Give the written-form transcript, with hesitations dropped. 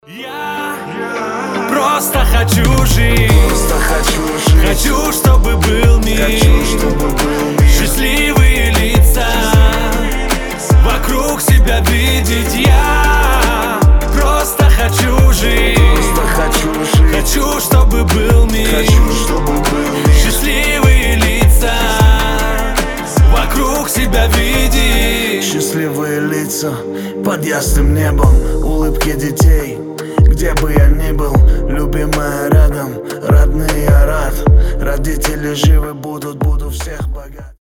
Я просто хочу жить, хочу, чтобы был мир, счастливые лица, вокруг себя видеть. Я просто хочу жить, хочу, чтобы был мир, счастливые лица, вокруг себя видеть. Счастливые лица под ясным небом, улыбки детей. Где бы я ни был, любимая рядом, родные я рад. Родители живы будут, буду всех богат.